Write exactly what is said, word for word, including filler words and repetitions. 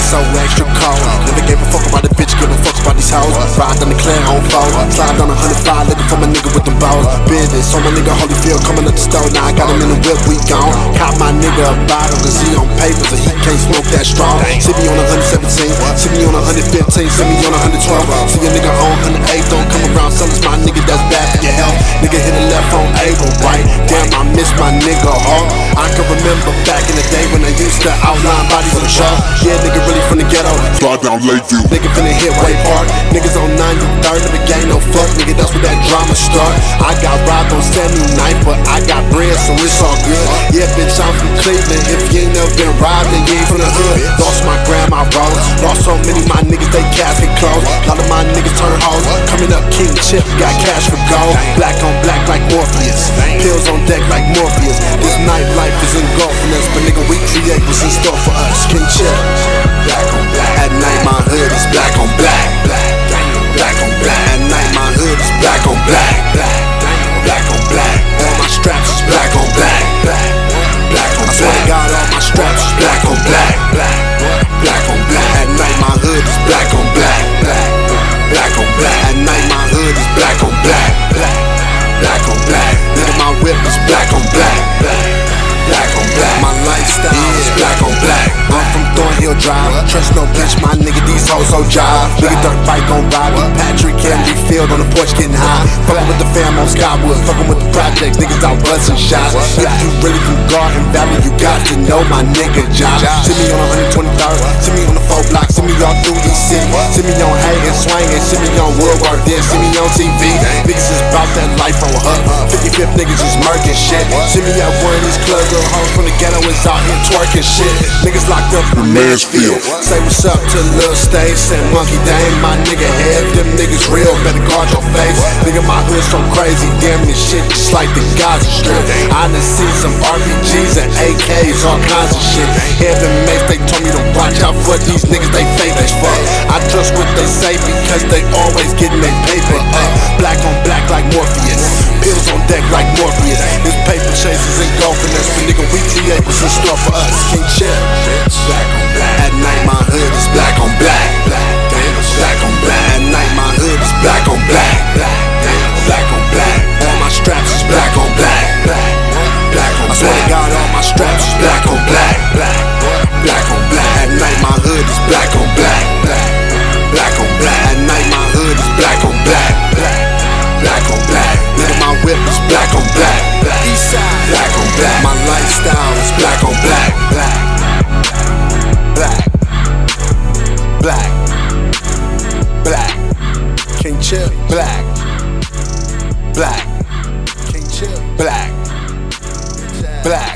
so extra cold. Never gave a fuck about the bitch, give a fuck about these hoes. Ride on the clan on foe, slide on a hundred five, looking for my nigga with them balls. Business on my nigga Holyfield coming up the store. Now I got him in the whip, we gone. Caught my nigga a bottle, cause he on papers and he can't smoke that strong. See me on a hundred seventeen, see me on a hundred fifteen, see me on a hundred twelve. See a nigga on hundred eight, don't come around, son, it's my nigga that's bad for your health. Nigga hit a left on Able, right? Damn, I miss my nigga hard. I can remember back in the day when I used to outline bodies on the chart. Yeah, nigga really from the ghetto. Fly down Lakeview. Nigga finna hit Way Park. Niggas on ninety-third, never gave no fuck. Nigga, that's where that drama start. I got robbed on seventy-ninth, but I got bread, so it's all good. Yeah, bitch, I'm from Cleveland. If you ain't never been robbed, then you ain't from the hood. Lost my grandma rose. Lost so many my niggas, they casket closed. A lot of my niggas turn hoes. Coming up King Chip, got cash for gold. Black on black like Morpheus. Pills on deck like Morpheus. This nightlife is engulfing us, but nigga, we create what's in store for us. King Chip, black on black. At night my hood is black on black. Black on black. At night my hood is black on black. Black on black. All my straps is black on black. Black on black. I swear to God, all my straps is black on black. Black on black. At night my hood is black on black. Black on black. At night my hood is black on black. Black on black. Nigga, my whip is black on black. Black on black. My lifestyle is black on black. I'm from Thornhill Drive. Trust no bitch, my nigga, these hoes so jive. Nigga dirt bike on ride with Patrick Henry Field on the porch getting high. Fuckin' with the fam on Skywood. Fuckin' with the projects, niggas out bustin' shots. If you really from Garden Valley, you got to know my nigga Josh. See me on one twenty-third, see me on the four block, see me all through East City. See me on Hagen, swingin', see me on Woodward, then see me on T V. Niggas is bout that life on her. fifty-fifth niggas is murking shit. See me at one of these clubs, little hoes from the ghetto is out here twerking shit. Niggas locked up in Mansfield. Say what's up to Lil Stace and Monkey Dame, my nigga head. Them niggas real, better guard your face. Nigga, my hood so crazy, damn this shit just like the Gaza Strip. I done seen some R P Gs and A Ks, all kinds of shit. Heaven mates, they told me to watch out for these niggas, they fake as fuck. I trust what they say because they always getting their paper up. Black on black like Morpheus, pills on deck like Morpheus. This paper chase is engulfing us, but nigga, we create what's in store for us. King Chip, black on black. At night my hood is black on black. Black on black. At night my hood is black on black. Black on black. All my straps is black on black. Black on black. I swear to God, all my straps is black on black. Black on black. At night my hood is black on black. Black on black. At night my hood is black on black. Black on black. Nigga, my whip is black on black. Eastside. Black on black. My lifestyle is black on black. Black. Black. Black. Black. King Chip. Black. Black. King Chip. Black. Black.